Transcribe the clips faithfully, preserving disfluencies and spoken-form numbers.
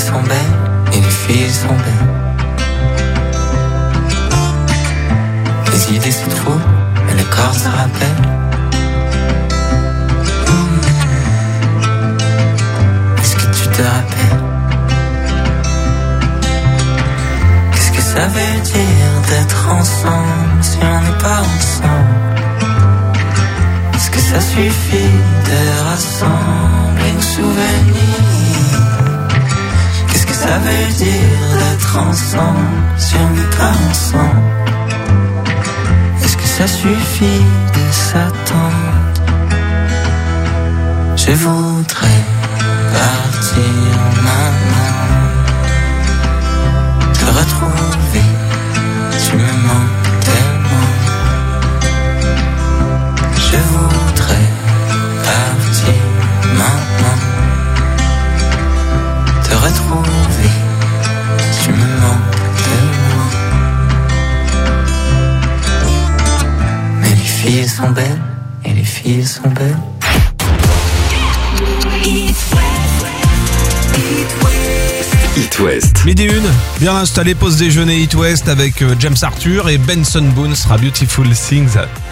sont belles et les filles sont belles. Les idées c'est trop, mais le corps se rappelle. Est-ce que tu te rappelles? Qu'est-ce que ça veut dire d'être ensemble si on n'est pas ensemble? Est-ce que ça suffit de rassembler nos souvenirs? Qu'est-ce que ça veut dire d'être ensemble si on n'est pas ensemble? Est-ce que ça suffit de s'attendre? Je voudrais partir maintenant, te retrouver, tu me manques tellement. Je voudrais partir maintenant, te retrouver, tu me manques tellement. Mais les filles sont belles, et les filles sont belles. It West. Midi une, bien installé, pause déjeuner It West avec James Arthur et Benson Boone sera Beautiful Things.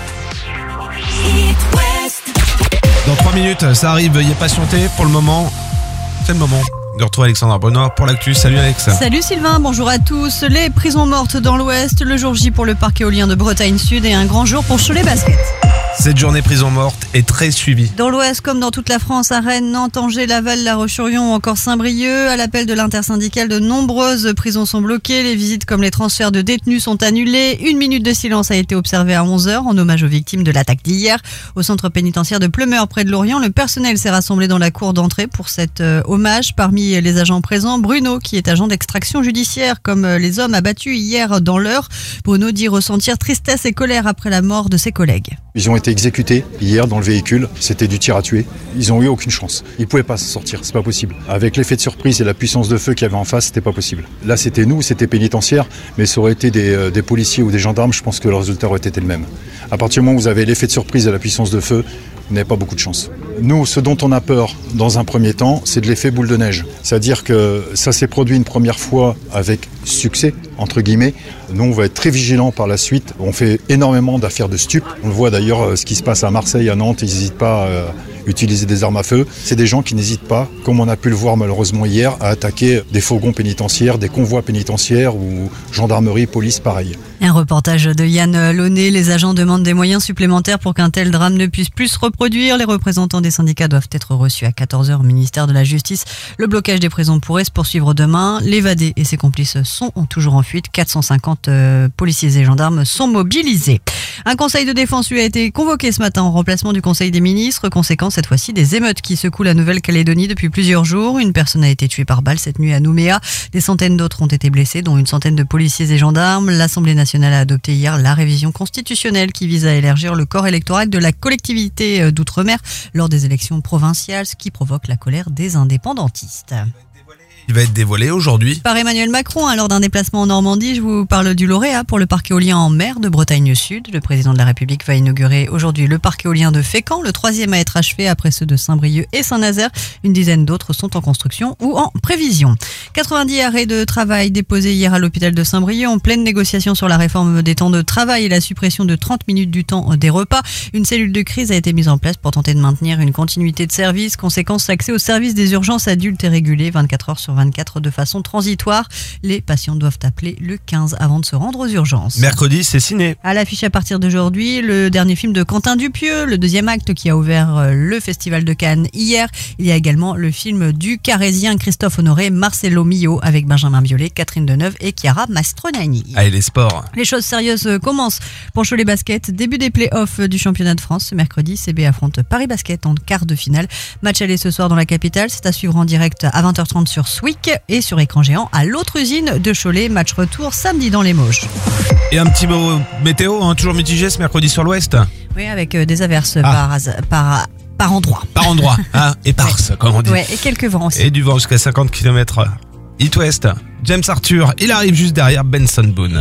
Dans trois minutes, ça arrive, veuillez patienter. Pour le moment, c'est le moment de retrouver Alexandra Benoît pour l'actu. Salut Alex. Salut Sylvain, bonjour à tous. Les prisons mortes dans l'Ouest, le jour J pour le parc éolien de Bretagne Sud et un grand jour pour Cholet Basket. Cette journée prison morte est très suivie. Dans l'Ouest, comme dans toute la France, à Rennes, Nantes, Angers, Laval, La Roche-sur-Yon ou encore Saint-Brieuc, à l'appel de l'intersyndicale, de nombreuses prisons sont bloquées. Les visites comme les transferts de détenus sont annulés. Une minute de silence a été observée à onze heures en hommage aux victimes de l'attaque d'hier. Au centre pénitentiaire de Pleumeur, près de Lorient, le personnel s'est rassemblé dans la cour d'entrée pour cet euh, hommage. Parmi les agents présents, Bruno, qui est agent d'extraction judiciaire, comme les hommes abattus hier dans l'Eure. Bruno dit ressentir tristesse et colère après la mort de ses collègues. Ils ont été exécutés hier dans le véhicule, c'était du tir à tuer. Ils n'ont eu aucune chance. Ils ne pouvaient pas s'en sortir, c'est pas possible. Avec l'effet de surprise et la puissance de feu qu'il y avait en face, c'était pas possible. Là, c'était nous, c'était pénitentiaire, mais ça aurait été des, euh, des policiers ou des gendarmes, je pense que le résultat aurait été le même. À partir du moment où vous avez l'effet de surprise et la puissance de feu, vous n'avez pas beaucoup de chance. Nous, ce dont on a peur dans un premier temps, c'est de l'effet boule de neige. C'est-à-dire que ça s'est produit une première fois avec succès, entre guillemets. Nous, on va être très vigilants par la suite. On fait énormément d'affaires de stupes. On le voit d'ailleurs, ce qui se passe à Marseille, à Nantes, ils n'hésitent pas à utiliser des armes à feu. C'est des gens qui n'hésitent pas, comme on a pu le voir malheureusement hier, à attaquer des fourgons pénitentiaires, des convois pénitentiaires ou gendarmerie, police, pareil. Un reportage de Yann Launay. Les agents demandent des moyens supplémentaires pour qu'un tel drame ne puisse plus se reproduire. Les représentants des syndicats doivent être reçus à quatorze heures au ministère de la Justice. Le blocage des prisons pourrait se poursuivre demain. L'évadé et ses complices sont toujours en fuite. quatre cent cinquante euh, policiers et gendarmes sont mobilisés. Un conseil de défense lui a été convoqué ce matin en remplacement du conseil des ministres. Conséquence cette fois-ci des émeutes qui secouent la Nouvelle-Calédonie depuis plusieurs jours. Une personne a été tuée par balle cette nuit à Nouméa. Des centaines d'autres ont été blessés, dont une centaine de policiers et gendarmes. L'Assemblée nationale a adopté hier la révision constitutionnelle qui vise à élargir le corps électoral de la collectivité d'outre-mer lors des élections provinciales, ce qui provoque la colère des indépendantistes. Il va être dévoilé aujourd'hui par Emmanuel Macron hein, lors d'un déplacement en Normandie. Je vous parle du lauréat pour le parc éolien en mer de Bretagne Sud. Le président de la République va inaugurer aujourd'hui le parc éolien de Fécamp, le troisième à être achevé après ceux de Saint-Brieuc et Saint-Nazaire. Une dizaine d'autres sont en construction ou en prévision. quatre-vingt-dix arrêts de travail déposés hier à l'hôpital de Saint-Brieuc en pleine négociation sur la réforme des temps de travail et la suppression de trente minutes du temps des repas. Une cellule de crise a été mise en place pour tenter de maintenir une continuité de service. Conséquence, l'accès aux services des urgences adultes est régulé vingt-quatre heures sur vingt-quatre de façon transitoire. Les patients doivent appeler le quinze avant de se rendre aux urgences. Mercredi, c'est ciné. À l'affiche à partir d'aujourd'hui, le dernier film de Quentin Dupieux, le deuxième acte qui a ouvert le Festival de Cannes hier. Il y a également le film du Carésien Christophe Honoré, Marcello Mio, avec Benjamin Biolay, Catherine Deneuve et Chiara Mastronani. Allez, les sports. Les choses sérieuses commencent pour Cholet Basket. Début des play-offs du championnat de France. Ce mercredi, C B affronte Paris Basket en quart de finale. Match aller ce soir dans la capitale. C'est à suivre en direct à vingt heures trente sur Swick et sur écran géant à l'autre usine de Cholet. Match retour samedi dans les Mauges. Et un petit mot météo, hein, toujours mitigé ce mercredi sur l'ouest. Oui, avec des averses ah. par, par, par endroit. Par endroit, hein, éparses, ouais. Comme on dit. Ouais, et quelques vents aussi. Et du vent jusqu'à cinquante kilomètres heure. It West, James Arthur, il arrive juste derrière Benson Boone.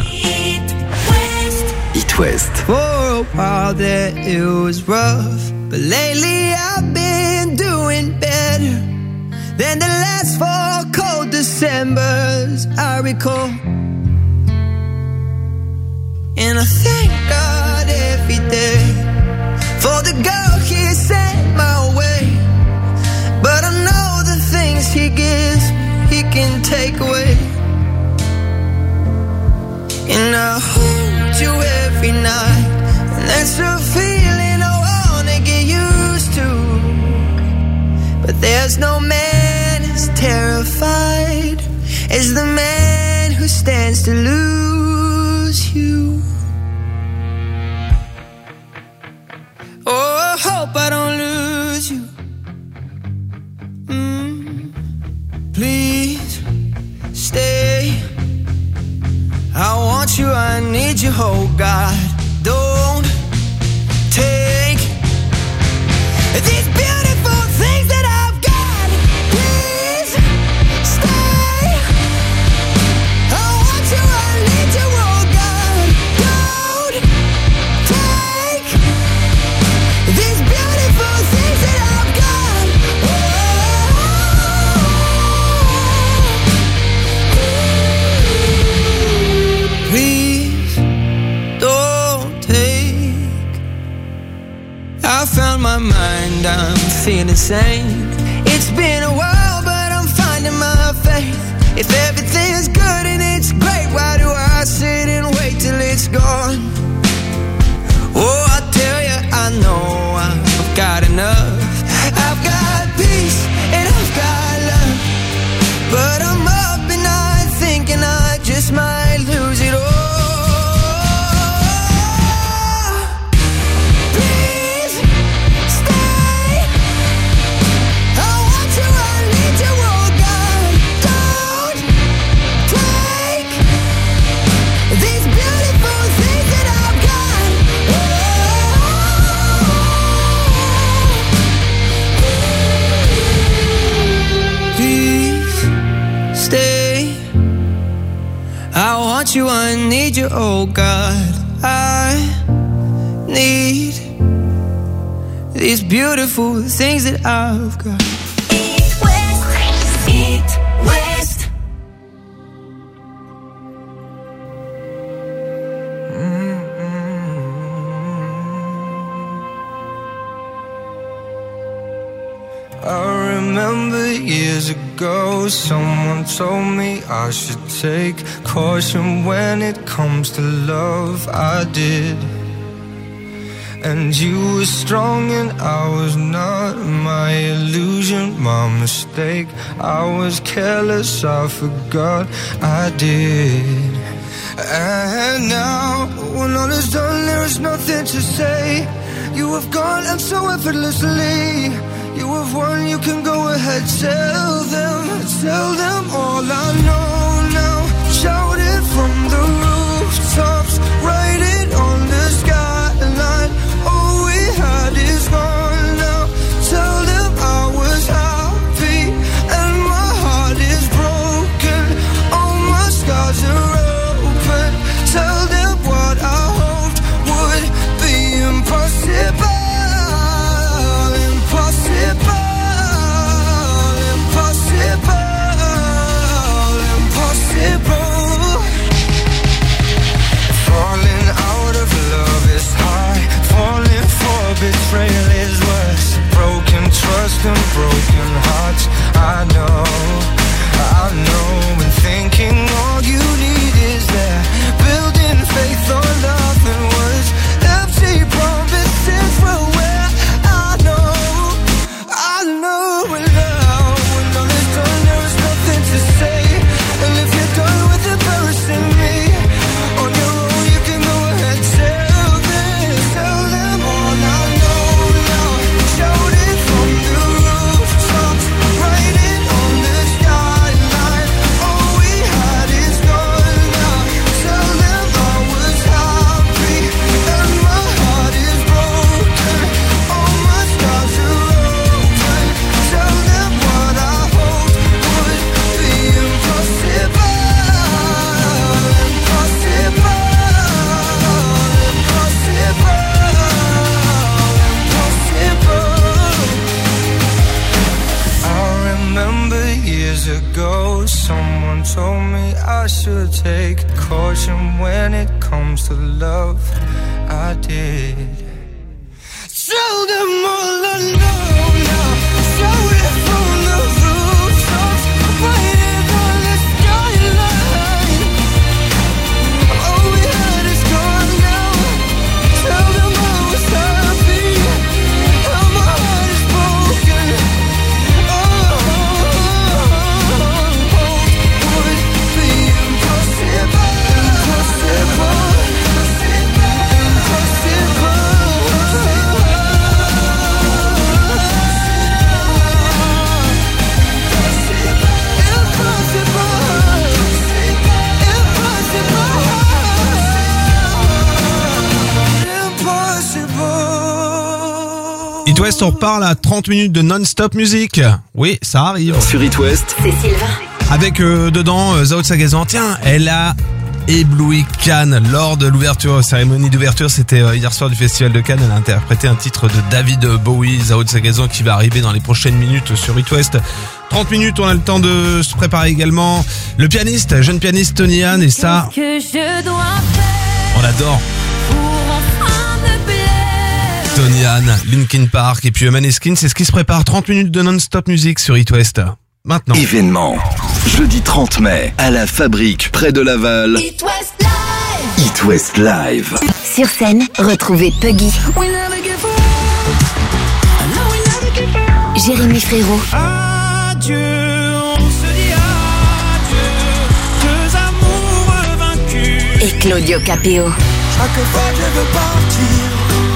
It West. For a while there it was rough, but lately I've been doing better than the last four cold December. Decembers I recall. And I thank God every day for the girl He sent my way. But I know the things He gives He can take away. And I hold you every night, and that's a feeling I wanna get used to. But there's no man as terrified as the man who stands to lose you. Oh, I hope I don't lose you. Mm. Please stay. I want you, I need you, oh God. Don't take these beautiful things that I've got. Please stay. I want you, I need you, oh God. Don't take these beautiful things that I've got. Oh. Please don't take. I found my mind, I'm feeling sane. It's been a while, but I'm finding my faith. If everything's good and it's great, why do I sit and wait till it's gone? Oh, I tell you, I know I've got enough. I've got peace and I've got love. But I'm up and I'm thinking I just might lose it all. Please stay. I want you, I need you, oh God. Don't take these beautiful things that I've got. Please stay. I want you, I need you, oh God. I need these beautiful things that I've got. Eat West, Eat West. I remember years ago, someone told me I should take caution when it comes to love. I did. And you were strong and I was not. My illusion, my mistake. I was careless, I forgot I did. And now, when all is done, there is nothing to say. You have gone and so effortlessly. You have won, you can go ahead, tell them, tell them all I know now. Shout it from the rooftops, write it on the skyline. All we had is gone now. Tell them I was happy and my heart is broken. All my scars are open. Tell them what I hoped would be impossible. Betrayal is worse. Broken trust and broken hearts. I know, I know. And thinking all you need is that. Building faith on nothing was empty promises from where I know, I know. And now, when all is done, there is nothing to say. And if you're done with embarrassing me on your own, you can go ahead, tell them, tell them all I. Ago, someone Someone told me I should take caution when it comes to love. I did. Tell them all alone now. Shout it from the rooftops. Write it on the skyline. All we had is gone now. Tell them I was happy. How my heart is broken. Oh, would be impossible. Impossible. It West, on reparle à trente minutes de non-stop musique. Oui, ça arrive. Sur It West, C'est Sylvain. Avec euh, dedans euh, Zao de Sagazan. Tiens, elle a ébloui Cannes lors de l'ouverture, cérémonie d'ouverture. C'était euh, hier soir du Festival de Cannes. Elle a interprété un titre de David Bowie, Zao de Sagazan, qui va arriver dans les prochaines minutes sur It West. trente minutes, on a le temps de se préparer également. Le pianiste, jeune pianiste Tony Han, et ça, Que je dois faire on adore. pour enfin me plaire. Tony Han, Linkin Park et puis Maneskin, c'est ce qui se prépare. trente minutes de non-stop musique sur It West. Maintenant. événement. Jeudi trente mai, à la Fabrique, près de Laval. It West Live. It West Live. Sur scène, retrouvez Puggy, We never give up. No, we never give up. Jérémy Frérot, Adieu, on se dit adieu. Deux amours vaincus. et Claudio Capéo. Chaque fois que je veux partir,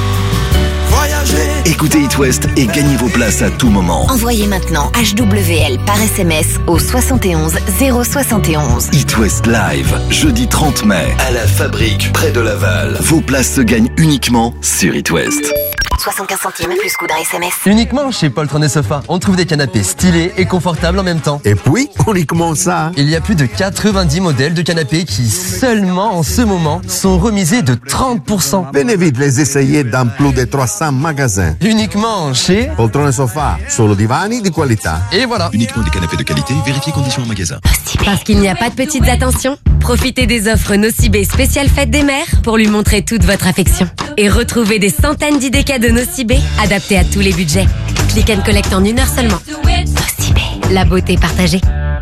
voyager. Écoutez It West et gagnez vos places à tout moment. Envoyez maintenant H W L par S M S au soixante et onze zéro soixante et onze. It West Live, jeudi trente mai, à la Fabrique, près de Laval. Vos places se gagnent uniquement sur It West. soixante-quinze centimes plus coût d'un S M S. Uniquement chez Poltron et Sofa, on trouve des canapés stylés et confortables en même temps. Et puis, uniquement ça. Il y a plus de quatre-vingt-dix modèles de canapés qui, seulement en ce moment, sont remisés de trente pour cent. Venez vite les essayer dans plus de trois cents magasins. Uniquement chez... Poltrone Sofa, solo divani di qualità. Et voilà. Uniquement des canapés de qualité, vérifiez conditions en magasin. Parce qu'il n'y a pas de petites attentions, profitez des offres Nocibé spéciale fête des mères pour lui montrer toute votre affection. Et retrouvez des centaines d'idées cadeaux Nocibé adaptés à tous les budgets. Click and collect en une heure seulement. Nocibé, la beauté partagée.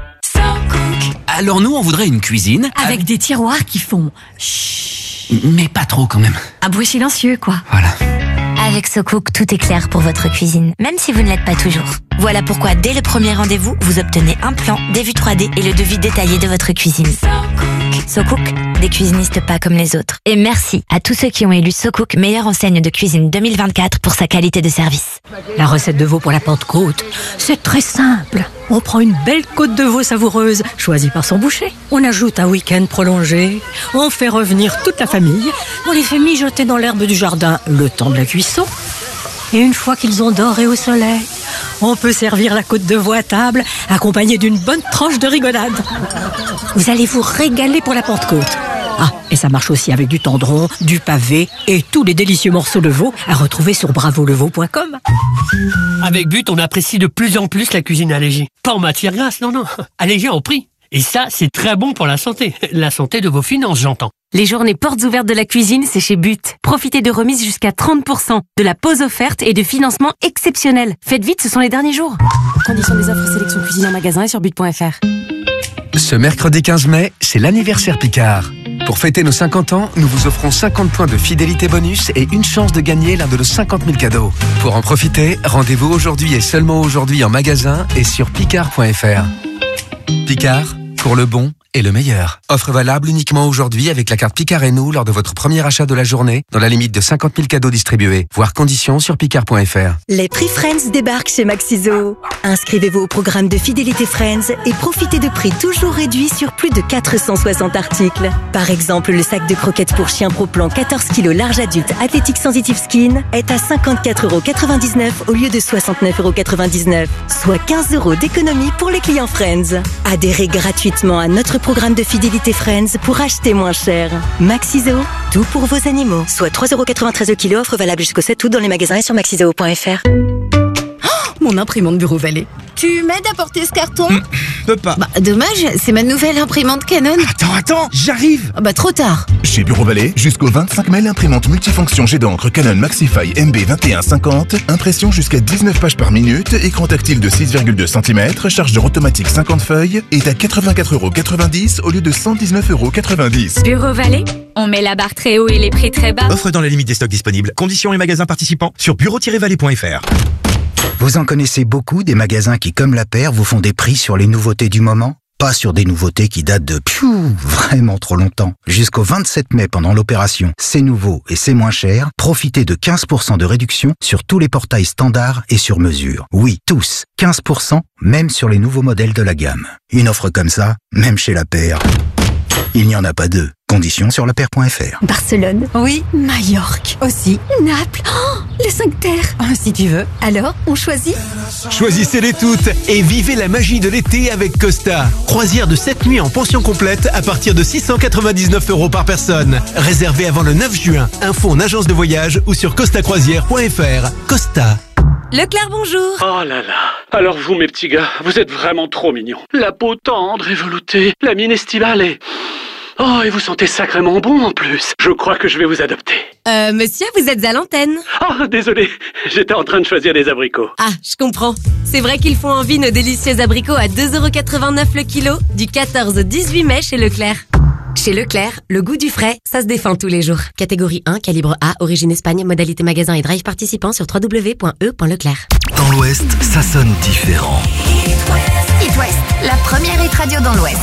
Alors nous, on voudrait une cuisine Avec des tiroirs qui font chut. mais pas trop quand même. Un bruit silencieux, quoi. Voilà. Avec SoCook, tout est clair pour votre cuisine, même si vous ne l'êtes pas toujours. Voilà pourquoi, dès le premier rendez-vous, vous obtenez un plan, des vues trois D et le devis détaillé de votre cuisine. SoCook, des cuisinistes pas comme les autres. Et merci à tous ceux qui ont élu SoCook meilleure enseigne de cuisine deux mille vingt-quatre pour sa qualité de service. La recette de veau pour la Pentecôte, c'est très simple. On prend une belle côte de veau savoureuse, choisie par son boucher. On ajoute un week-end prolongé. On fait revenir toute la famille. On les fait mijoter dans l'herbe du jardin le temps de la cuisson. Et une fois qu'ils ont doré au soleil, on peut servir la côte de veau à table, accompagnée d'une bonne tranche de rigolade. Vous allez vous régaler pour la Pentecôte. Ah, et ça marche aussi avec du tendron, du pavé et tous les délicieux morceaux de veau à retrouver sur bravo le veau point com. Avec But, on apprécie de plus en plus la cuisine allégée. Pas en matière grasse, non, non. Allégée en prix. Et ça, c'est très bon pour la santé. La santé de vos finances, j'entends. Les journées portes ouvertes de la cuisine, c'est chez But. Profitez de remises jusqu'à trente pour cent, de la pause offerte et de financement exceptionnel. Faites vite, ce sont les derniers jours. Conditions des offres sélection cuisine en magasin et sur but point f r. Ce mercredi quinze mai, c'est l'anniversaire Picard. Pour fêter nos cinquante ans, nous vous offrons cinquante points de fidélité bonus et une chance de gagner l'un de nos cinquante mille cadeaux. Pour en profiter, rendez-vous aujourd'hui et seulement aujourd'hui en magasin et sur picard point f r. Picard, pour le bon et le meilleur. Offre valable uniquement aujourd'hui avec la carte Picard et nous lors de votre premier achat de la journée, dans la limite de cinquante mille cadeaux distribués. Voir conditions sur picard point f r. Les prix Friends débarquent chez Maxiso. Inscrivez-vous au programme de fidélité Friends et profitez de prix toujours réduits sur plus de quatre cent soixante articles. Par exemple, le sac de croquettes pour chien Pro Plan quatorze kilos large adulte Athletic Sensitive Skin est à cinquante-quatre euros quatre-vingt-dix-neuf au lieu de soixante-neuf euros quatre-vingt-dix-neuf, soit quinze euros d'économie pour les clients Friends. Adhérez gratuitement à notre programme de fidélité Friends pour acheter moins cher. Maxiso, tout pour vos animaux. Soit trois euros quatre-vingt-treize le kilo, offre valable jusqu'au sept août dans les magasins et sur maxiso point f r. mon imprimante Bureau Vallée. Tu m'aides à porter ce carton? Mmh, peux pas. Bah, dommage, c'est ma nouvelle imprimante Canon. Attends, attends, j'arrive. Bah, trop tard. Chez Bureau Vallée, jusqu'au vingt-cinq mai, l'imprimante multifonction jet d'encre Canon Maxify M B vingt et un cinquante, impression jusqu'à dix-neuf pages par minute, écran tactile de six virgule deux centimètres, chargeur automatique cinquante feuilles, est à quatre-vingt-quatre euros quatre-vingt-dix au lieu de cent dix-neuf euros quatre-vingt-dix. Bureau Vallée, on met la barre très haut et les prix très bas. Offre dans la limite des stocks disponibles. Conditions et magasins participants sur bureau tiret vallée point f r. Vous en connaissez beaucoup des magasins qui, comme la paire, vous font des prix sur les nouveautés du moment? Pas sur des nouveautés qui datent de piou, vraiment trop longtemps. Jusqu'au vingt-sept mai, pendant l'opération C'est nouveau et c'est moins cher, profitez de quinze pour cent de réduction sur tous les portails standards et sur mesure. Oui, tous. quinze pour cent, même sur les nouveaux modèles de la gamme. Une offre comme ça, même chez la paire, il n'y en a pas deux. Conditions sur la paire point f r. Barcelone. Oui. Majorque. Aussi. Naples. Oh, les cinq terres. Oh, si tu veux. Alors, on choisit? Choisissez-les toutes et vivez la magie de l'été avec Costa. Croisière de sept nuits en pension complète à partir de six cent quatre-vingt-dix-neuf euros par personne. Réservé avant le neuf juin. Info en agence de voyage ou sur costa croisière point f r. Costa. Leclerc, bonjour. Oh là là. Alors vous, mes petits gars, vous êtes vraiment trop mignons. La peau tendre et veloutée, la mine estivale et... Oh, et vous sentez sacrément bon en plus. Je crois que je vais vous adopter. Euh, monsieur, vous êtes à l'antenne. Oh, désolé, j'étais en train de choisir des abricots. Ah, je comprends. C'est vrai qu'ils font envie nos délicieux abricots à deux euros quatre-vingt-neuf le kilo, du quatorze au dix-huit mai chez Leclerc. Chez Leclerc, le goût du frais, ça se défend tous les jours. Catégorie un, calibre A, origine Espagne, modalité magasin et drive participant sur w w w point e point leclerc. Dans l'Ouest, ça sonne différent. It West, la première hit radio dans l'Ouest.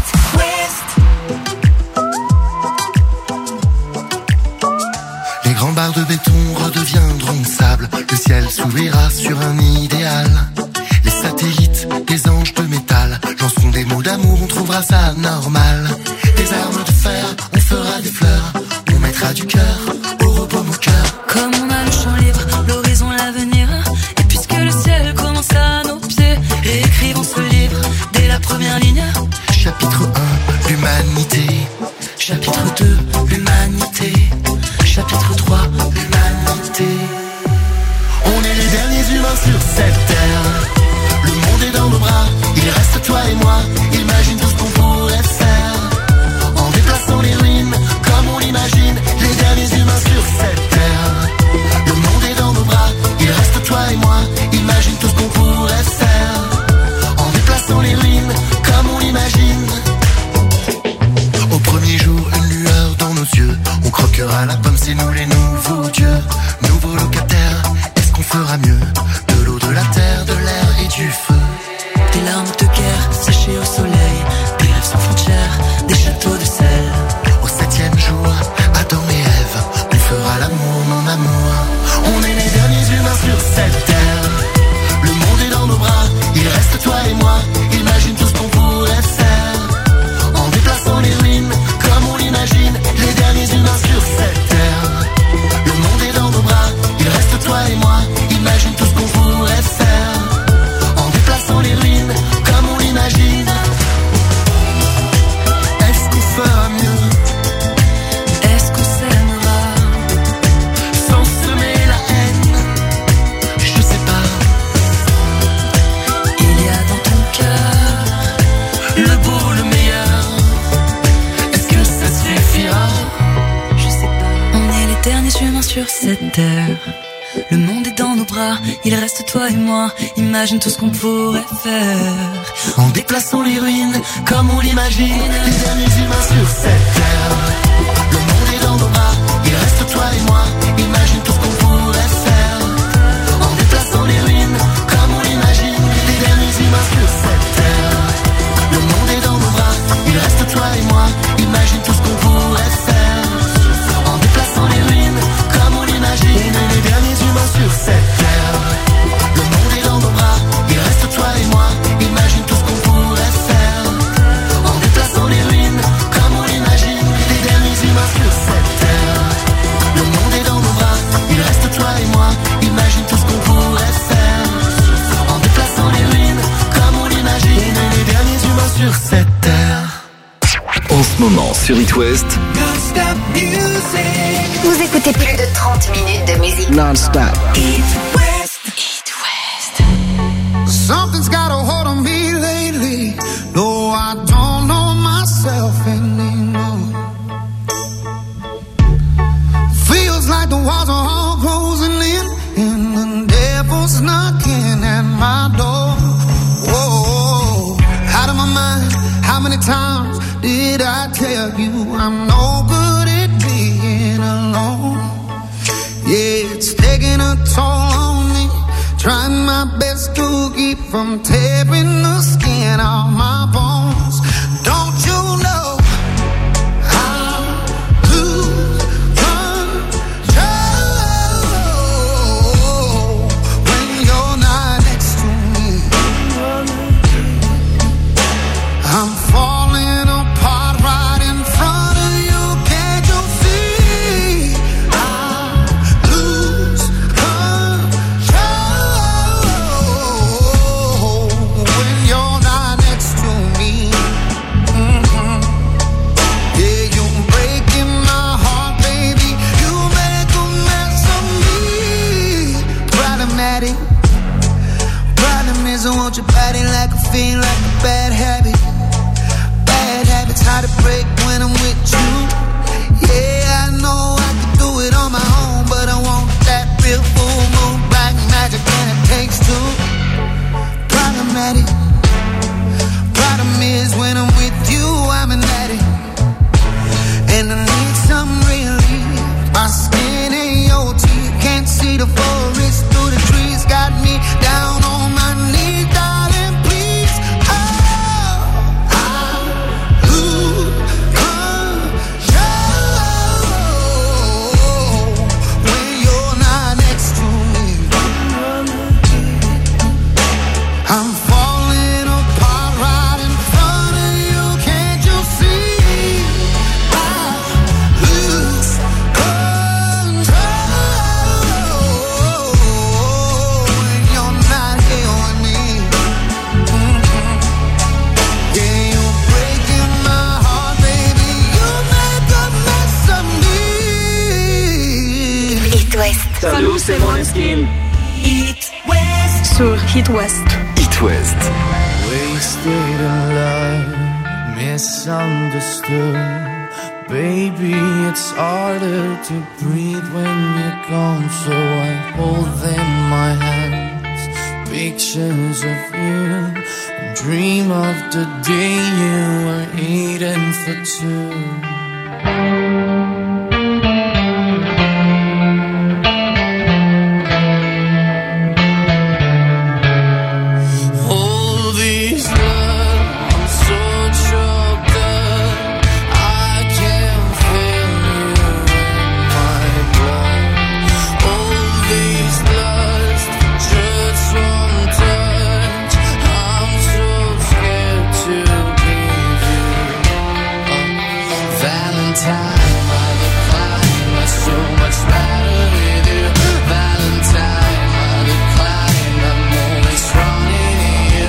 Les grands barres de béton redeviendront sable. Le ciel s'ouvrira sur un idéal. Les satellites, des anges de métal, lanceront des mots d'amour, on trouvera ça normal. Des armes de fer, on fera des fleurs, on mettra du cœur au repos mon cœur. Comme on a le champ libre, l'horizon, l'avenir. Et puisque le ciel commence à nos pieds, réécrivons ce livre dès la première ligne. Chapitre un, l'humanité. Chapitre deux, l'humanité. Chapitre trois, l'humanité. On est les derniers humains sur cette terre. Le monde est dans nos bras, il reste toi et moi. Imagine tout ce qu'on pourrait faire en déplaçant les ruines comme on l'imagine. Les derniers humains sur cette terre. Le monde est dans nos bras, il reste toi et moi. Imagine tout ce qu'on pourrait faire en déplaçant les ruines comme on l'imagine. Au premier jour, une lueur dans nos yeux. On croquera la pomme, c'est nous les nouveaux dieux. Nouveaux locataires, est-ce qu'on fera mieux? De l'eau, de la terre, de l'air et du feu. Des larmes de guerre séchées au soleil, des rêves sans frontières, des châteaux de sel. Au septième jour, Adam et Ève, on fera l'amour, mon amour. On est les derniers humains sur cette terre. Le monde est dans nos bras, il reste toi et moi. Imagine tout ce qu'on pourrait faire en déplaçant les ruines comme on l'imagine. Les derniers humains sur cette terre. Le monde est dans nos bras, il reste toi et moi. Imagine tout ce qu'on pourrait faire en déplaçant les ruines comme on l'imagine. Est-ce qu'on fera mieux? Est-ce qu'on s'aimera sans semer la haine? Je sais pas. Il y a dans ton cœur le beau, le meilleur. Est-ce que ça suffira? Je sais pas. On est les derniers humains sur cette terre. Le monde est dans nos bras, il reste toi et moi. Imagine tout ce qu'on pourrait faire en déplaçant les ruines comme on l'imagine. Les derniers humains sur cette terre. Le monde est dans nos bras, il reste toi et moi. Imagine tout ce qu'on pourrait faire en déplaçant les ruines comme on l'imagine. Les derniers humains sur cette terre. Le monde est dans nos bras, il reste toi et moi. Imagine tout ce qu'on pourrait faire en déplaçant les ruines comme on l'imagine. Les derniers humains sur cette terre. Le monde est dans nos bras, il reste toi et moi. Imagine tout ce qu'on pourrait faire en déplaçant les ruines comme on l'imagine. Les derniers humains sur cette terre. Le monde est dans nos bras, il reste toi et moi. Imagine tout ce qu'on pourrait faire en déplaçant les ruines comme on l'imagine. Les derniers humains sur cette terre. En ce moment sur It West, Vous écoutez plus de trente minutes de musique non-stop. It West. It West. I don't know myself anymore. Feels like the walls are all closing in, and the devil's knocking at my door. Whoa, out of my mind. How many times did I tell you I'm no good at being alone? Yeah, it's taking a toll on me. Trying my best to keep from tearing the skin off my bones. Don't you know I lose control when you're not next to me? I'm falling apart right in front of you. Can't you see? I lose control when you're not next to me. Mm-hmm. Yeah, you're breaking my heart, baby. You make a mess of me. Problematic. Problem is I want your body like a fiend, like a bad habit. Bad habits hard to break when I'm with you. Yeah, I know I can do it on my own, but I want that real full moon black magic, and it takes two. Problematic. Problem is when I'm with you, I'm an addict, and I need some relief. My skin and your teeth can't see the forest through the trees. Got me down on my knees, darling, please. Oh, I lose control when you're not next to me. I'm falling apart right in front of you. Can't you see? I lose control when you're not here with me. Mm-hmm. Yeah, you're breaking my heart, baby. You make a mess of me. It West. Salut, c'est Måneskin. It West. Sur It West. It West. Wasted in love, misunderstood. Baby, it's harder to breathe when you're gone, so I hold in my hands pictures of you and dream of the day you were eating for two. All these love, I'm so choked up. I can feel you in my blood. All these lust, just one touch. I'm so scared to give you up. Valentine by the climb, was so much better with you. Valentine by the climb, I'm always running you.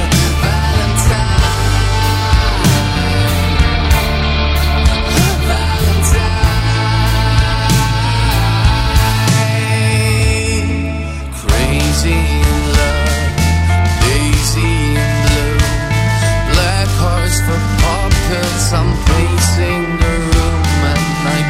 Crazy in love, lazy in blue. Black hearts for puppets, I'm pacing the room and I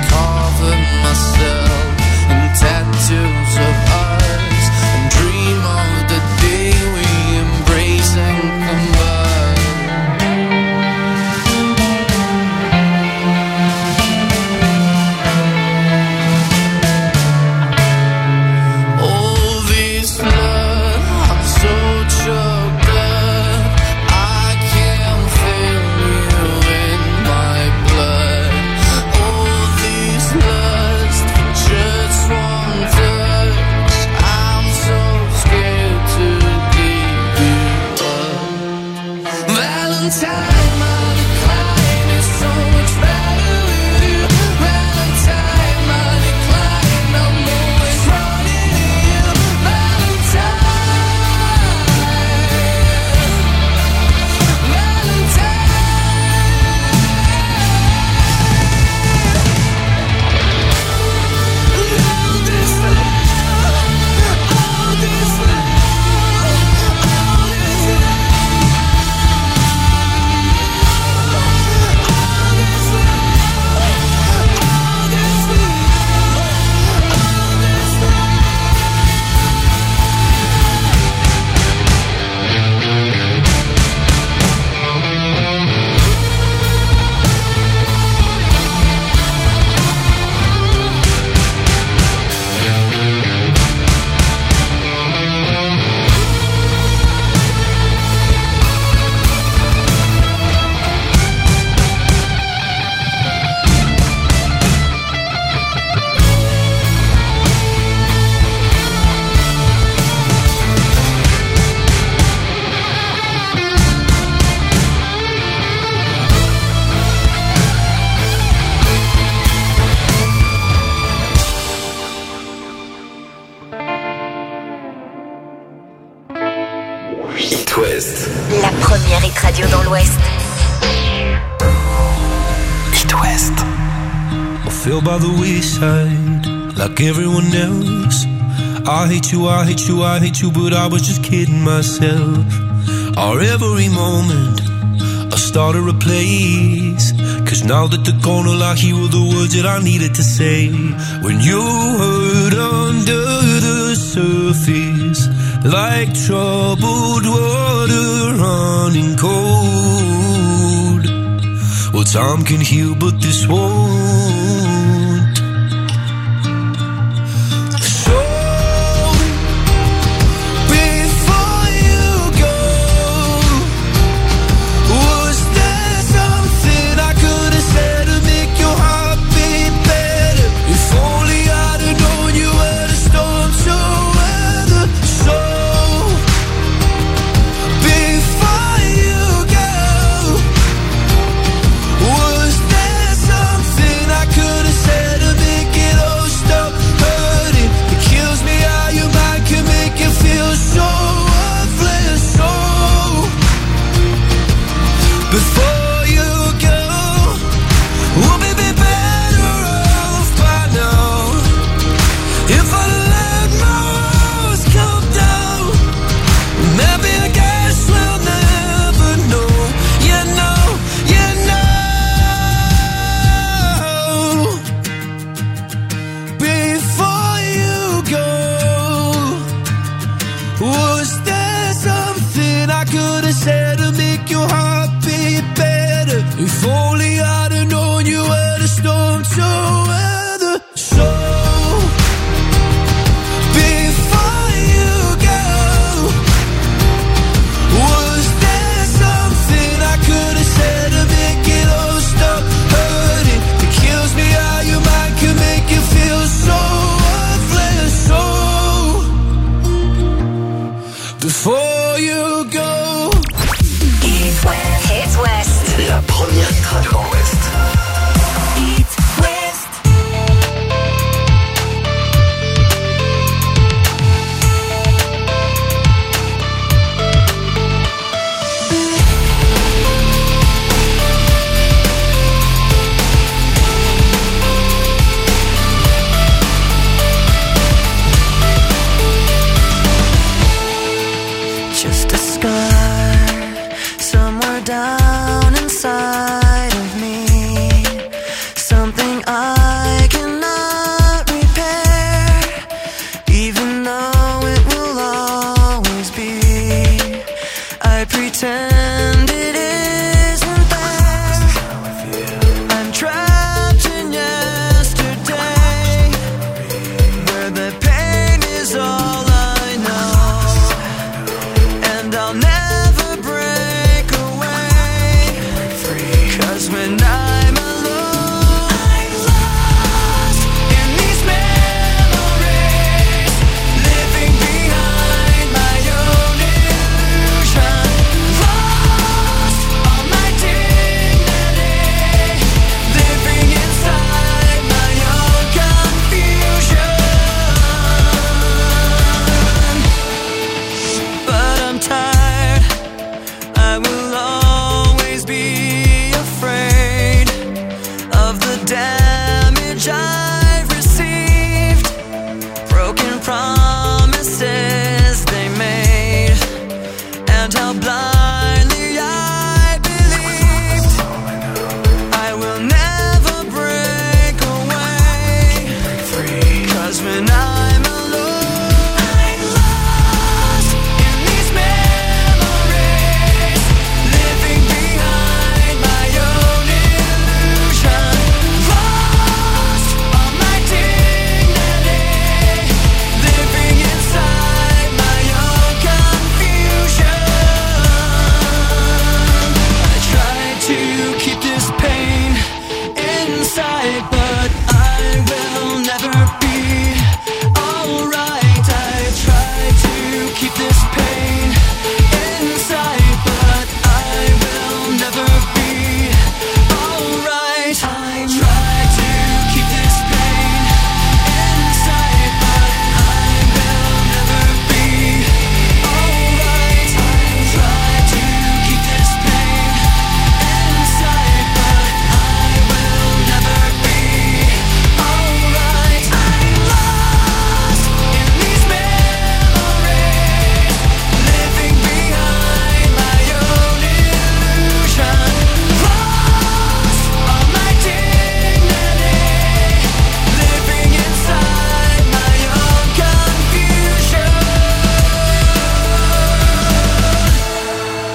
radio dans l'Ouest. It West. I feel by the wayside, like everyone else. I hate you, I hate you, I hate you, but I was just kidding myself. Our every moment, I started a place. Cause now that they're gone, all I hear were the words that I needed to say. When you hurt under the surface, like troubled water running cold. Well, time can heal, but this won't. So, before you go, was there something I could have said to make your heart beat better? If only I'd have known you were the storm to weather. So, before you go, was there something I could have said to make it all stop hurting? It kills me how your mind can make you feel so worthless. So, before you go, we'll be be better off by now. If I let my walls come down, maybe I guess we'll never know. You know, you know. Before you go, was there something I could have said to make your heart beat better? If only I'd have known you were the storm to weather. So, before you go, was there something I could have said to make it all stop hurting? It kills me how your mind can make you feel so worthless. So, before you go. It West. It West. La première hit radio dans l'Ouest. It West. Just a scar somewhere down inside of me. Something I cannot repair, even though it will always be. I pretend it isn't there. I'm trapped in yesterday, where the pain is all I know. And I'll never break away, 'cause when I'm alone, I'm lost in these memories, living behind my own illusion. Lost all my dignity, living inside my own confusion. But I'm tired, I will always be afraid.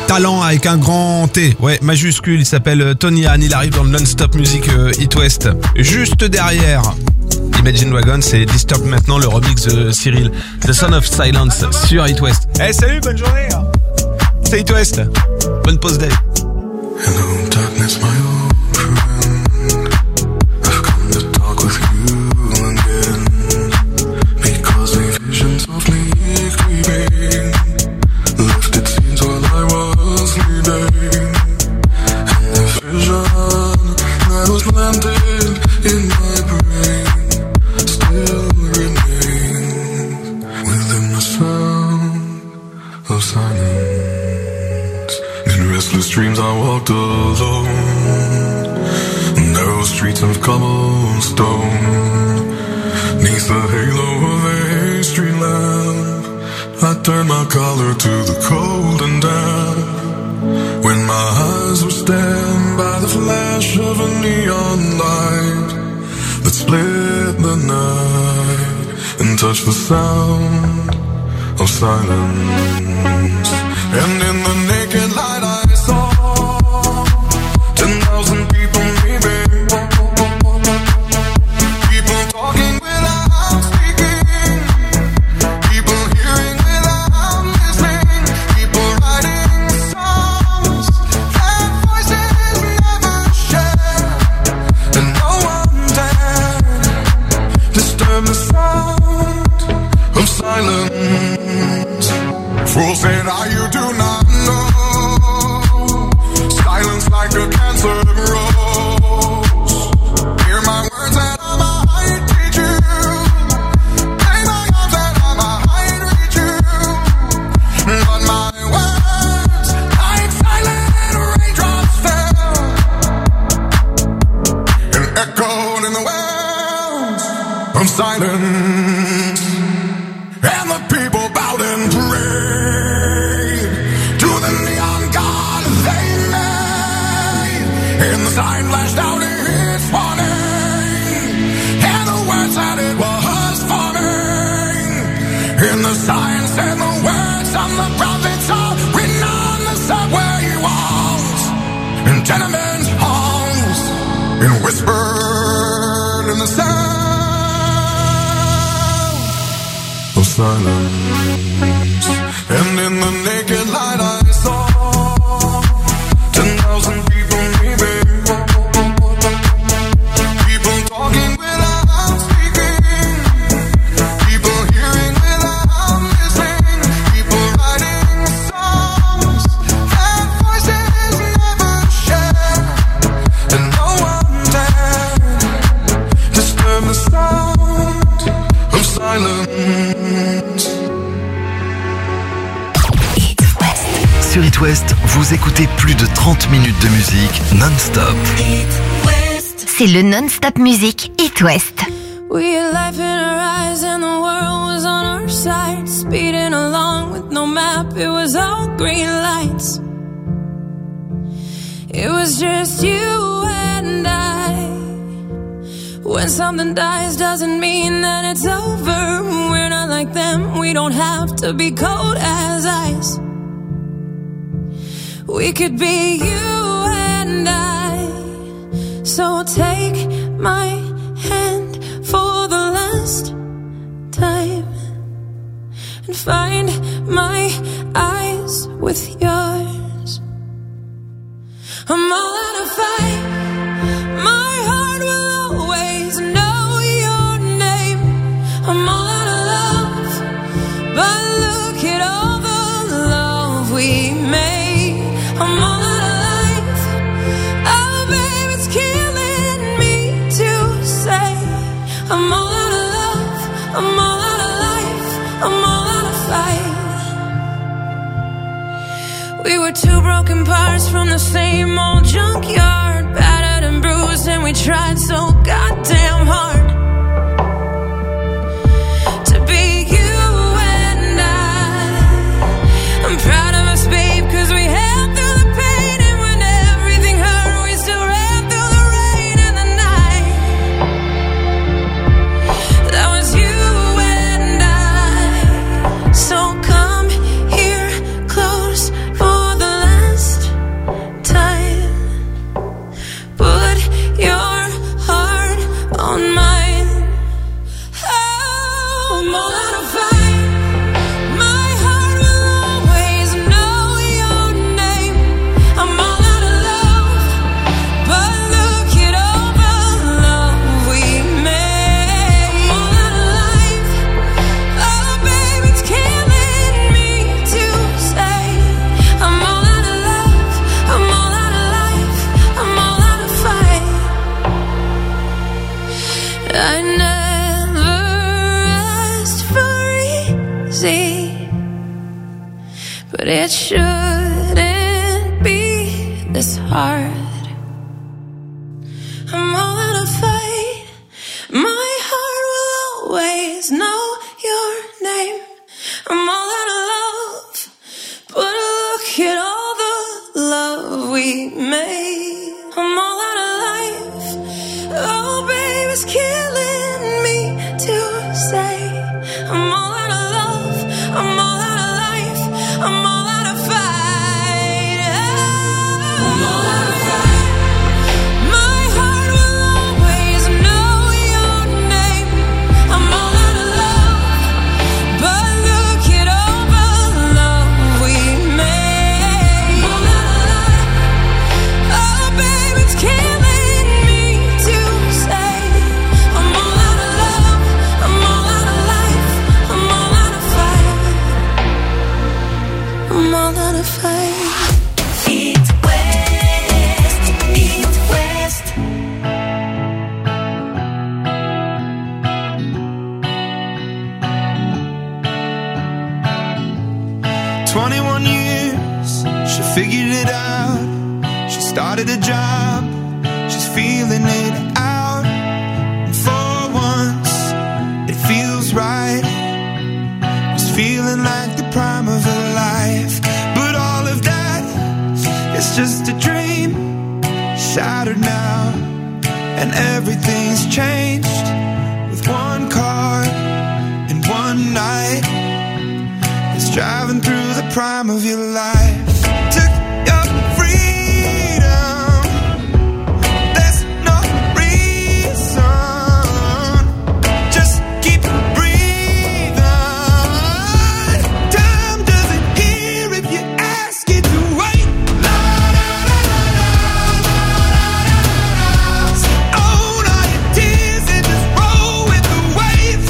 talent avec un grand T, ouais, majuscule. Il s'appelle Tony Han, il arrive dans le non-stop music euh, It West. Juste derrière Imagine Dragons, c'est Disturb maintenant le remix de Cyril, The Son of Silence sur It West. Eh hey, salut, bonne journée. C'est It West. Bonne pause day. Hello darkness, my old friend. I've come to talk with you again, because a vision softly creeping left its scenes while I was sleeping, and the vision that was planted in my brain still remains within the sound of silence. In restless dreams I walked alone, narrow streets of cobblestone, neath the halo of a street lamp. I turned my collar to the cold and damp, when my eyes were stabbed by the flash of a neon light that split the night and touched the sound of silence. And in the naked light I saw ten thousand people maybe, people talking without speaking, people hearing without listening, people writing songs that voices never share, and no one dared disturb the sound of silence. Fools said, "Ah, you do not know, silence like a cancer grows. Hear my words that I might teach you, lay my arms that I might reach you, but my words like silent raindrops fell and echoed in the wells of silence, and the people bowed and prayed to the neon god they made, and the sign flashed out its warning, and the words that it was forming, and the sign said the words of the prophets are written on the subway walls, in tenement halls, and whispered in the sound of silence. And in the naked light I saw ten thousand people maybe, people talking without speaking, people hearing without listening, people writing songs that voices never share, and no one dared disturb the sound of silence. Sur It West, vous écoutez plus de trente minutes de musique non-stop. C'est le non-stop musique It West. We had life in our eyes and the world was on our side, speeding along with no map, it was all green lights. It was just you and I. When something dies doesn't mean that it's over. We're not like them, we don't have to be cold as ice. We could be you and I. So take my hand for the last time and find my eyes with yours. I'm all out of fight. My heart will always know your name. I'm all out of love, but look at all the love we made. I'm all out of life. Oh, babe, it's killing me to say. I'm all out of love. I'm all out of life. I'm all out of fight. We were two broken parts from the same old junkyard, battered and bruised, and we tried so goddamn hard to be you and I. I'm proud of us, babe, 'cause we had so come here close for the last easy, but it shouldn't be this hard. I'm all out of fight. My heart will always know your name. I'm all out of love, but look at all the love we made. I'm all out of life. Oh, babe, it's killing me to say. I'm all out of love. I'm all out of life. I'm all out of fight. Oh, I'm all out of fight. My heart will always know your name. I'm all out of love, but look at all the love we made. I'm all out of life. Oh, babe, it's killing me to say. I'm all out of love. I'm all out of life. I'm all out of fight. I'm all out of fight. Eat West, Eat West. twenty-one years, she figured it out. She started a job, she's feeling it out. And for once, it feels right. It's feeling like the prime of her life. But all of that is just a dream, shattered now. And everything's changed with one car and one night. It's driving through the prime of your life. Took your freedom. There's no reason. Just keep breathing. Time doesn't hear if you ask it to wait. Own all your tears and just roll with the waves.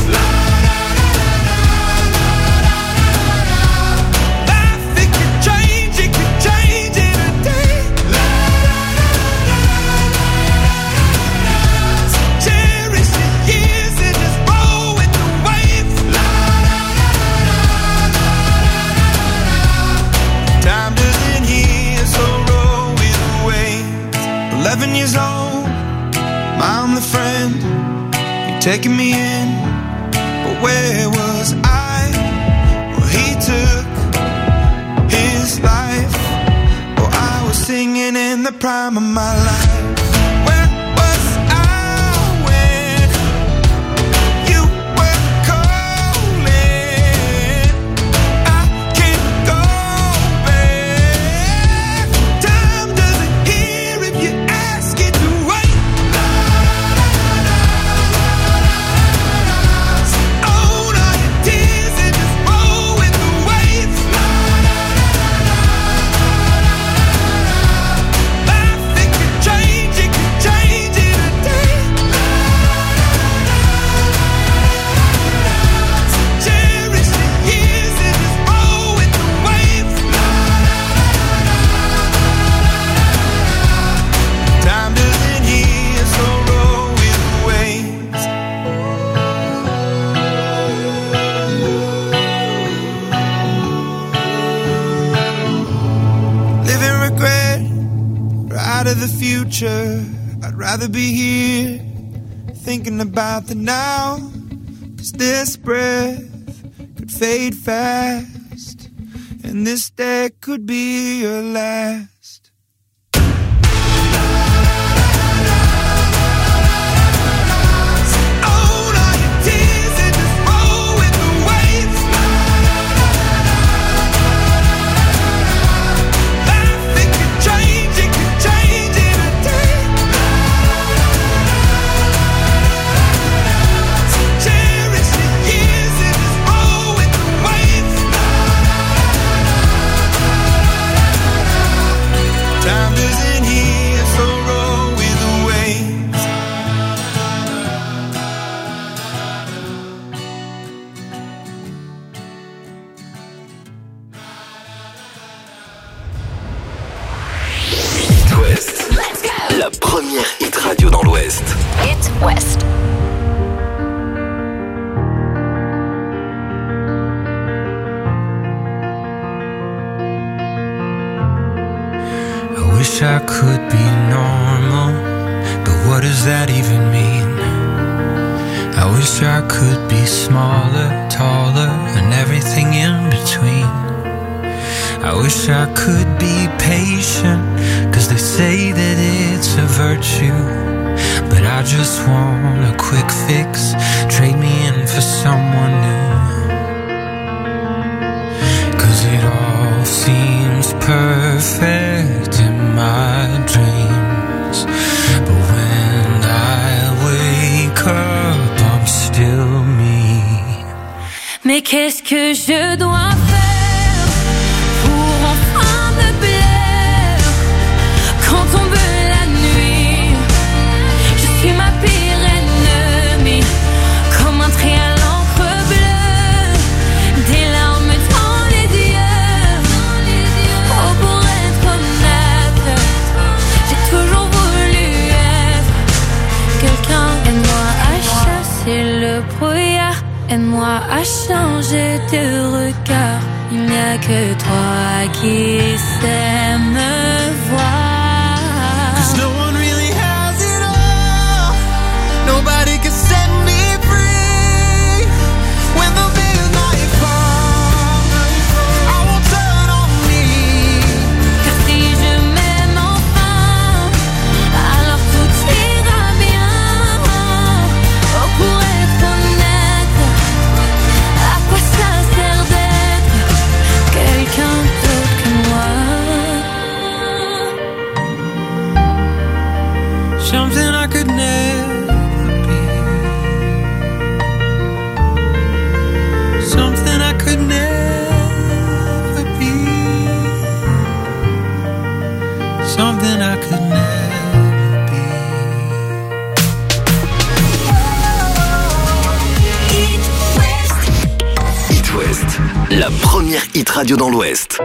Change, it could change in a day. Cherish the years and just roll with the waves. Time doesn't heal, so roll with the waves. Eleven years old, I'm the friend. You're taking me in, but where was I? Well, he took his life. Oh, I was singing in the prime of my life. Where was I when you were calling? I can't go back. Time doesn't hear if you ask it to wait. Own all your tears and just roll with the waves. Change, it could change in a day. Cherish the years and just roll with the waves. Time doesn't heal, so roll with the waves. Living regret, out of the future. I'd rather be here, thinking about the now. 'Cause this breath could fade fast, and this day could be your last. Own all your tears and just roll with the waves. It could change, it could change in a day. Cherish the years and just roll with the waves. Time doesn't heal, so roll with the waves. West, la première hit radio dans l'Ouest. It West. wish I could be normal, but what does that even mean? I wish I could be smaller, taller, and everything in between. I wish I could be patient, cause they say that it's a virtue. But I just want a quick fix, trade me in for someone new. Cause it all seems perfect in my dreams, but when I wake up I'm still me. Mais qu'est-ce que je dois faire pour enfin me plaire quand tombe la nuit? Je suis ma pire ennemie, comme un trait à l'encre bleue, des larmes dans les yeux. Oh, pour être honnête, j'ai toujours voulu être quelqu'un. Aide-moi à chasser le brouillard, aide-moi à changer de regard. Il n'y a que toi qui sais me voir. 'Cause no one really has it all. Nobody can set me free. When the midnight falls, I won't turn on me. Car si je m'aime enfin, alors tout ira bien. Oh, pour être honnête, à quoi ça sert d'être quelqu'un d'autre que moi? Something I could never be, something I could never be, something I could never be. It West, la première hit radio dans l'Ouest.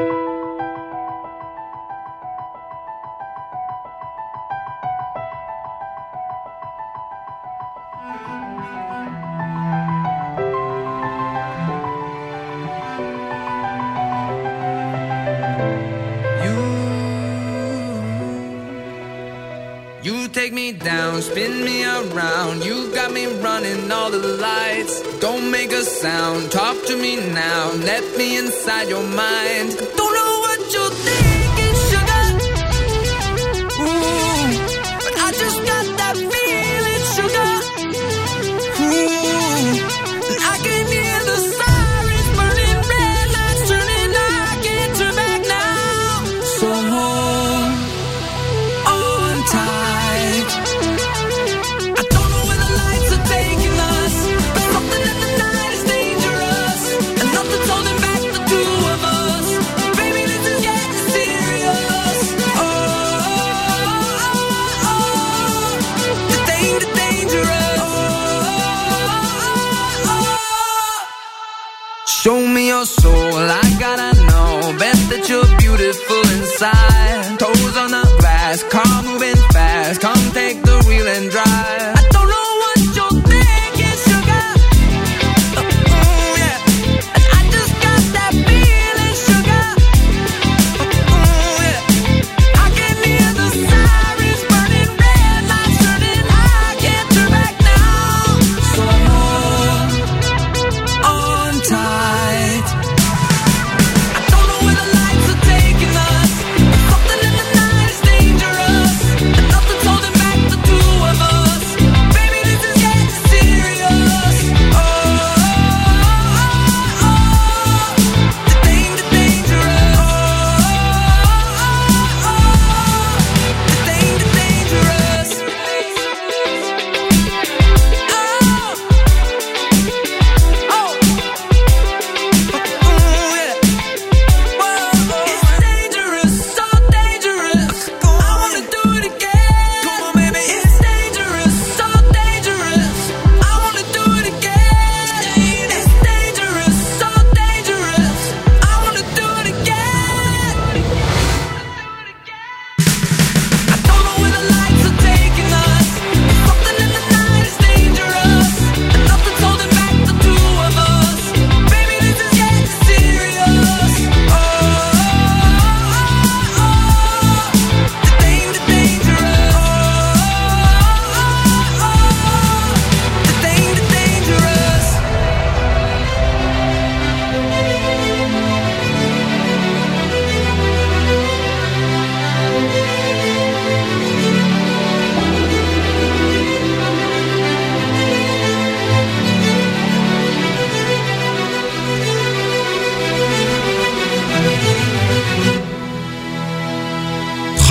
You take me down, spin me around. You got me running all the lights. Don't make a sound, talk to me now. Let me inside your mind. Don't know what you're thinking, sugar. Ooh, but I just got that feeling, sugar. Ooh, and I can hear the sirens burning, red lights turning. I can't turn back now. So hold on tight. I don't know where the lights are taking us, but something in the night is dangerous, and nothing's holding back the two of us. Baby, this is getting serious. Oh, oh, oh, oh. The danger, dangerous. Oh, oh, oh, oh. Show me your soul, I gotta know. Bet that you're beautiful inside. Toes on the glass, car moving fast. Come take the wheel and drive. I don't know what you're thinking, sugar. Uh, ooh, yeah. And I just got that feeling, sugar. Uh, ooh, yeah. I can hear the sirens burning, red lights turning. I can't turn back now. So hold on tight. I don't know where the lights are taking us, but something in the night is dangerous,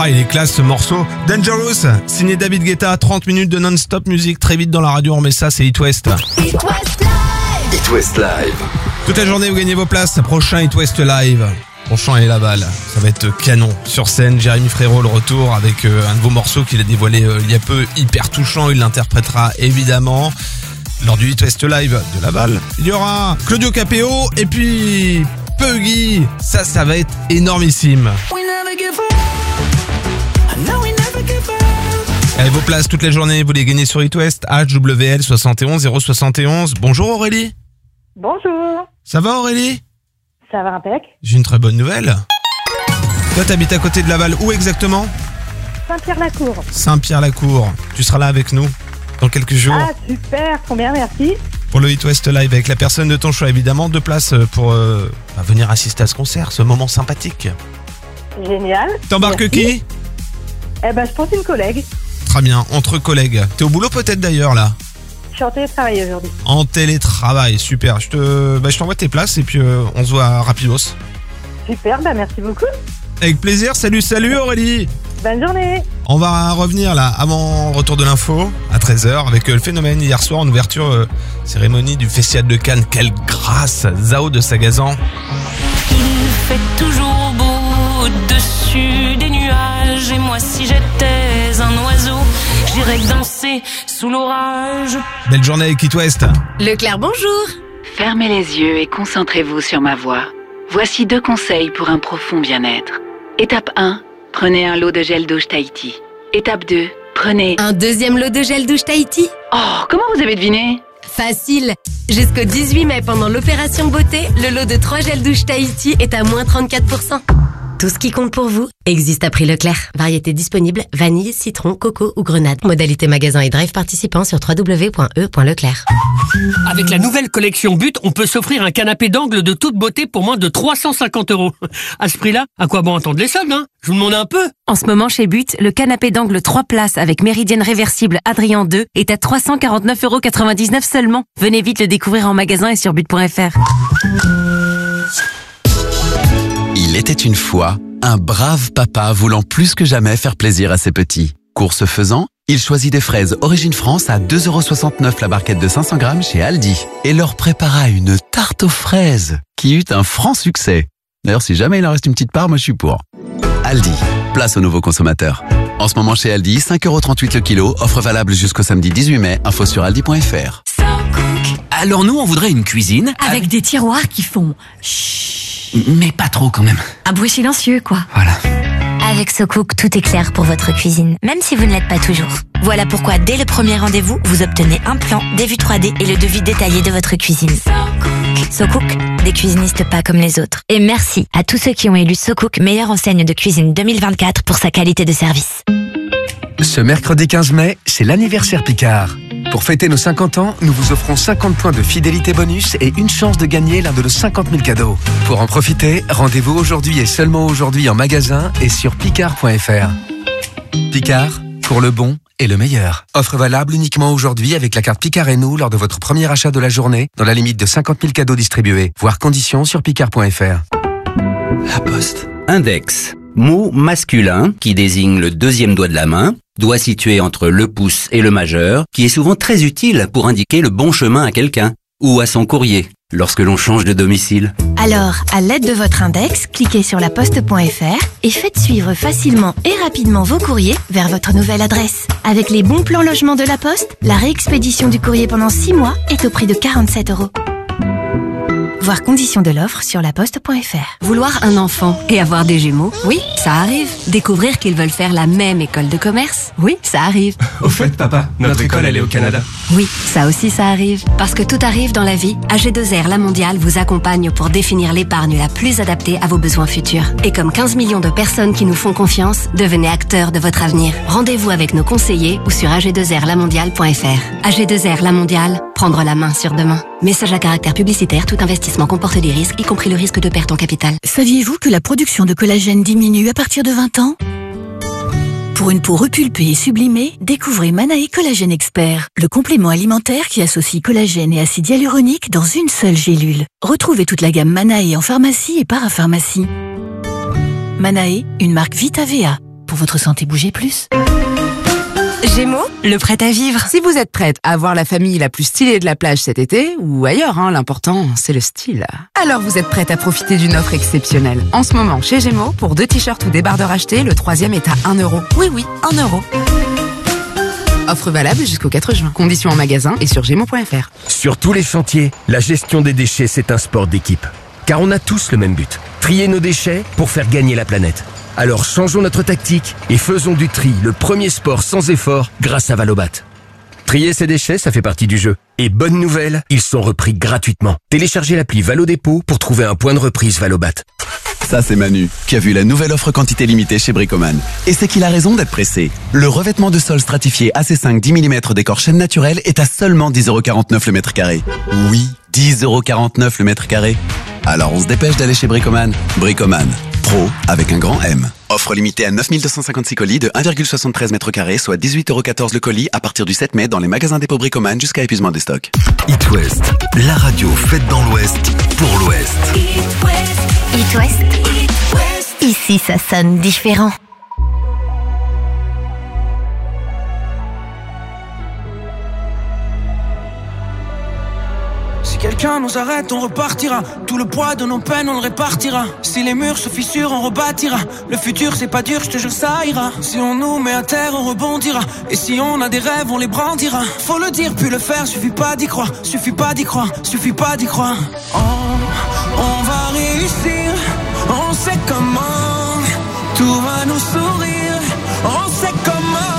Ah, il est classe ce morceau. Dangerous, signé David Guetta, trente minutes de non-stop musique. Très vite dans la radio, on met ça, c'est It West. It West Live. Toute la journée, vous gagnez vos places. Prochain It West Live. Prochain et Laval. Ça va être canon. Sur scène, Jérémy Frérot, le retour avec euh, un de vos morceaux qu'il a dévoilé euh, il y a peu, hyper touchant. Il l'interprétera évidemment lors du It West Live de Laval. Il y aura Claudio Capéo et puis Puggy. Ça, ça va être énormissime. Allez, vos places toute la journée, vous les gagnez sur It West. H W L soixante et onze zéro soixante et onze. Bonjour Aurélie. Bonjour. Ça va Aurélie? Ça va impec. J'ai une très bonne nouvelle. Toi, t'habites à côté de Laval. Où exactement? Saint-Pierre-la-Cour. Saint-Pierre-la-Cour. Tu seras là avec nous dans quelques jours. Ah, super. Combien, merci. Pour le It West Live avec la personne de ton choix, évidemment. Deux places pour euh, bah, venir assister à ce concert, ce moment sympathique. Génial. T'embarques merci. qui? Eh ben, je pense une collègue. Très bien, entre collègues. T'es au boulot peut-être d'ailleurs là? Je suis en télétravail aujourd'hui. En télétravail, super. Je te, bah, je t'envoie tes places et puis euh, on se voit rapidos. Super, bah merci beaucoup. Avec plaisir, salut, salut Aurélie. Bonne journée. On va revenir là, avant retour de l'info, à treize heures, avec euh, le phénomène hier soir en ouverture euh, cérémonie du Festival de Cannes. Quelle grâce, Zao de Sagazan. Il fait toujours beau au-dessus des nuages. Et moi si j'étais un oiseau, j'irais danser sous l'orage. Belle journée avec It West. Leclerc, bonjour. Fermez les yeux et concentrez-vous sur ma voix. Voici deux conseils pour un profond bien-être. Étape un, prenez un lot de gel douche Tahiti. Étape deux, prenez... Un deuxième lot de gel douche Tahiti? Oh, comment vous avez deviné? Facile. Jusqu'au dix-huit mai, pendant l'opération beauté, le lot de trois gels douche Tahiti est à moins trente-quatre pour cent. Tout ce qui compte pour vous existe à prix Leclerc. Variété disponible, vanille, citron, coco ou grenade. Modalité magasin et drive participant sur w w w point e point leclerc. Avec la nouvelle collection But, on peut s'offrir un canapé d'angle de toute beauté pour moins de trois cent cinquante euros. À ce prix-là, à quoi bon attendre les soldes, hein? Je vous demande un peu. En ce moment, chez But, le canapé d'angle trois places avec méridienne réversible Adrien deux est à trois cent quarante-neuf euros quatre-vingt-dix-neuf seulement. Venez vite le découvrir en magasin et sur but point f r. Il était une fois un brave papa voulant plus que jamais faire plaisir à ses petits. Course faisant, il choisit des fraises Origine France à deux euros soixante-neuf la barquette de cinq cents grammes chez Aldi et leur prépara une tarte aux fraises qui eut un franc succès. D'ailleurs, si jamais il en reste une petite part, moi je suis pour. Aldi, place aux nouveaux consommateurs. En ce moment chez Aldi, cinq euros trente-huit le kilo, offre valable jusqu'au samedi dix-huit mai, info sur aldi point f r. Alors nous, on voudrait une cuisine Avec des tiroirs qui font chut. Mais pas trop quand même. Un bruit silencieux, quoi. Voilà. Avec SoCook, tout est clair pour votre cuisine, même si vous ne l'êtes pas toujours. Voilà pourquoi, dès le premier rendez-vous, vous obtenez un plan, des vues trois D et le devis détaillé de votre cuisine. SoCook, des cuisinistes pas comme les autres. Et merci à tous ceux qui ont élu SoCook meilleure enseigne de cuisine deux mille vingt-quatre pour sa qualité de service. Ce mercredi quinze mai, c'est l'anniversaire Picard. Pour fêter nos cinquante ans, nous vous offrons cinquante points de fidélité bonus et une chance de gagner l'un de nos cinquante mille cadeaux. Pour en profiter, rendez-vous aujourd'hui et seulement aujourd'hui en magasin et sur picard point f r. Picard, pour le bon et le meilleur. Offre valable uniquement aujourd'hui avec la carte Picard et nous lors de votre premier achat de la journée, dans la limite de cinquante mille cadeaux distribués. Voir conditions sur picard point f r. La Poste. Index. Mot masculin qui désigne le deuxième doigt de la main, doigt situé entre le pouce et le majeur, qui est souvent très utile pour indiquer le bon chemin à quelqu'un ou à son courrier lorsque l'on change de domicile. Alors, à l'aide de votre index, cliquez sur laposte point f r et faites suivre facilement et rapidement vos courriers vers votre nouvelle adresse. Avec les bons plans logement de la Poste, la réexpédition du courrier pendant six mois est au prix de quarante-sept euros. Voir conditions de l'offre sur laposte point f r. Vouloir un enfant et avoir des jumeaux, oui, ça arrive. Découvrir qu'ils veulent faire la même école de commerce, oui, ça arrive. Au fait, papa, notre école, elle est au Canada. Oui, ça aussi, ça arrive. Parce que tout arrive dans la vie, A G deux R La Mondiale vous accompagne pour définir l'épargne la plus adaptée à vos besoins futurs. Et comme quinze millions de personnes qui nous font confiance, devenez acteurs de votre avenir. Rendez-vous avec nos conseillers ou sur a g deux r la mondiale point f r. A G deux R La Mondiale, prendre la main sur demain. Message à caractère publicitaire, tout investissement comporte des risques, y compris le risque de perte en capital. Saviez-vous que la production de collagène diminue à partir de vingt ans? Pour une peau repulpée et sublimée, découvrez Manae Collagène Expert, le complément alimentaire qui associe collagène et acide hyaluronique dans une seule gélule. Retrouvez toute la gamme Manae en pharmacie et parapharmacie. Manae, une marque Vita V A. Pour votre santé, bougez plus. Gémeaux, le prêt à vivre. Si vous êtes prête à voir la famille la plus stylée de la plage cet été, ou ailleurs, hein, l'important, c'est le style. Alors vous êtes prête à profiter d'une offre exceptionnelle. En ce moment, chez Gémeaux, pour deux t-shirts ou débardeurs achetés, le troisième est à un euro. Oui, oui, un euro. Offre valable jusqu'au quatre juin. Conditions en magasin et sur gémeaux point f r. Sur tous les chantiers, la gestion des déchets, c'est un sport d'équipe. Car on a tous le même but. Trier nos déchets pour faire gagner la planète. Alors changeons notre tactique et faisons du tri le premier sport sans effort grâce à Valobat. Trier ses déchets, ça fait partie du jeu. Et bonne nouvelle, ils sont repris gratuitement. Téléchargez l'appli Valodépôt pour trouver un point de reprise Valobat. Ça, c'est Manu, qui a vu la nouvelle offre quantité limitée chez Bricoman. Et c'est qu'il a raison d'être pressé. Le revêtement de sol stratifié A C cinq dix millimètres décor chêne naturel est à seulement dix euros quarante-neuf le mètre carré. Oui, dix euros quarante-neuf le mètre carré. Alors on se dépêche d'aller chez Bricoman. Bricoman. Pro avec un grand M. Offre limitée à neuf mille deux cent cinquante-six colis de un virgule soixante-treize mètres carrés, soit dix-huit euros quatorze le colis à partir du sept mai dans les magasins dépôt Bricoman jusqu'à épuisement des stocks. It West, la radio faite dans l'Ouest pour l'Ouest. It West. Ici, ça sonne différent. Si quelqu'un nous arrête, on repartira. Tout le poids de nos peines, on le répartira. Si les murs se fissurent, on rebâtira. Le futur, c'est pas dur, je te jure, ça ira. Si on nous met à terre, on rebondira. Et si on a des rêves, on les brandira. Faut le dire, puis le faire, suffit pas d'y croire. Suffit pas d'y croire, suffit pas d'y croire. Oh, on va réussir, on sait comment. Tout va nous sourire, on sait comment.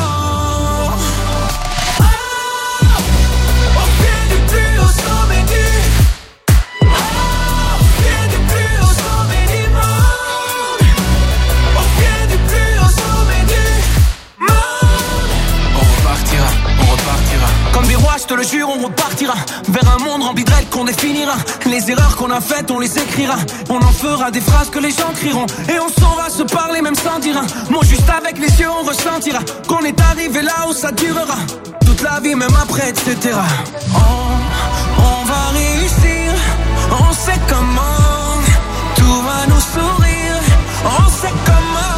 Je te le jure, on repartira vers un monde rempli de règles qu'on définira. Les erreurs qu'on a faites, on les écrira. On en fera des phrases que les gens crieront. Et on saura se parler même sans dire un mot. Juste avec les yeux, on ressentira qu'on est arrivé là où ça durera toute la vie, même après, et cetera. Oh, on va réussir, on sait comment. Tout va nous sourire, on sait comment.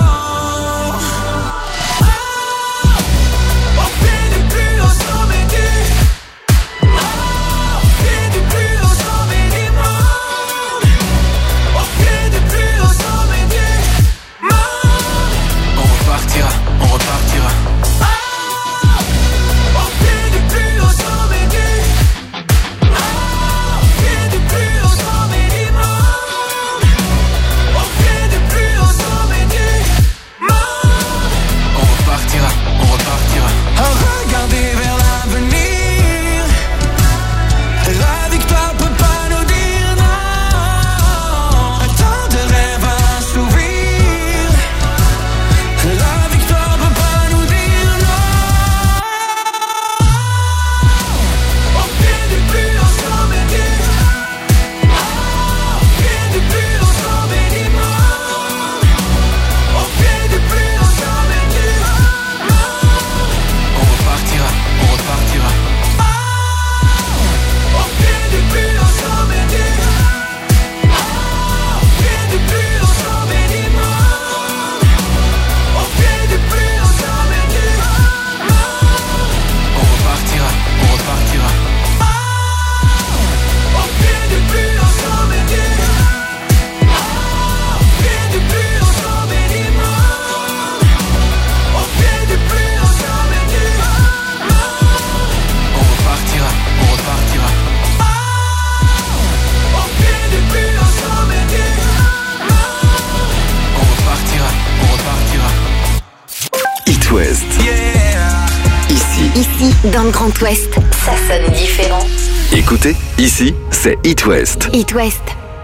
Ici, dans le Grand Ouest, ça sonne différent. Écoutez, ici, c'est It West. It West.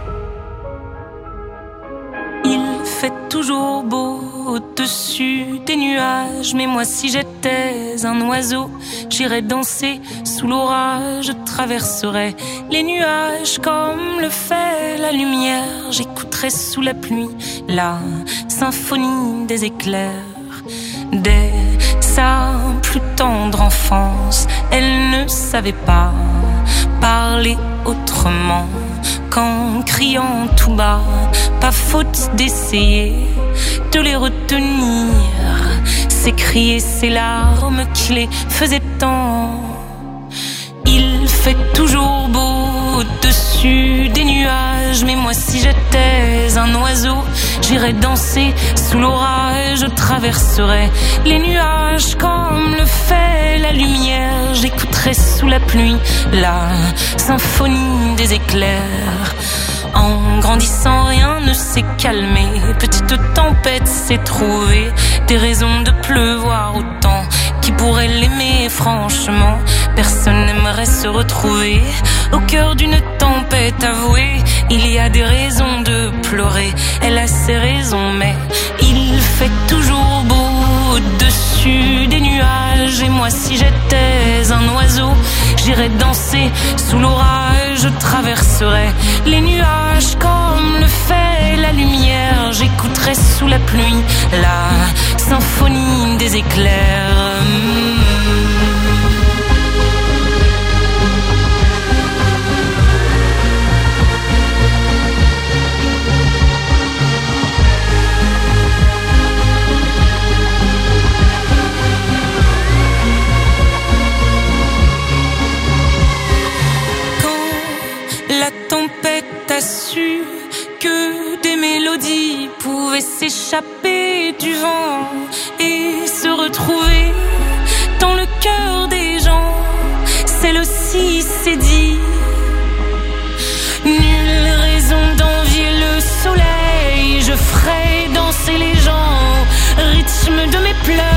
Il fait toujours beau au-dessus des nuages, mais moi si j'étais un oiseau, j'irais danser sous l'orage, je traverserais les nuages comme le fait la lumière, j'écouterais sous la pluie la symphonie des éclairs. Dès sa plus tendre enfance, elle ne savait pas parler autrement qu'en criant tout bas. Pas faute d'essayer, de les retenir. Ces cris et ces larmes qui les faisaient tant. Il fait toujours beau au-dessus des nuages, mais moi si j'étais un oiseau, j'irais danser sous l'orage, je traverserais les nuages comme le fait la lumière, j'écouterais sous la pluie la symphonie des éclairs. En grandissant, rien ne s'est calmé. Petite tempête s'est trouvée des raisons de pleuvoir autant. Qui pourrait l'aimer franchement? Personne n'aimerait se retrouver au cœur d'une tempête avouée. Il y a des raisons de pleurer, elle a ses raisons, mais il fait toujours beau au-dessus des nuages. Et moi si j'étais un oiseau, j'irais danser sous l'orage, je traverserais les nuages comme le fait la lumière. J'écouterais sous la pluie la symphonie des éclairs. La tempête a su que des mélodies pouvaient s'échapper du vent et se retrouver dans le cœur des gens. Celle aussi s'est dit, nulle raison d'envier le soleil. Je ferai danser les gens au rythme de mes pleurs.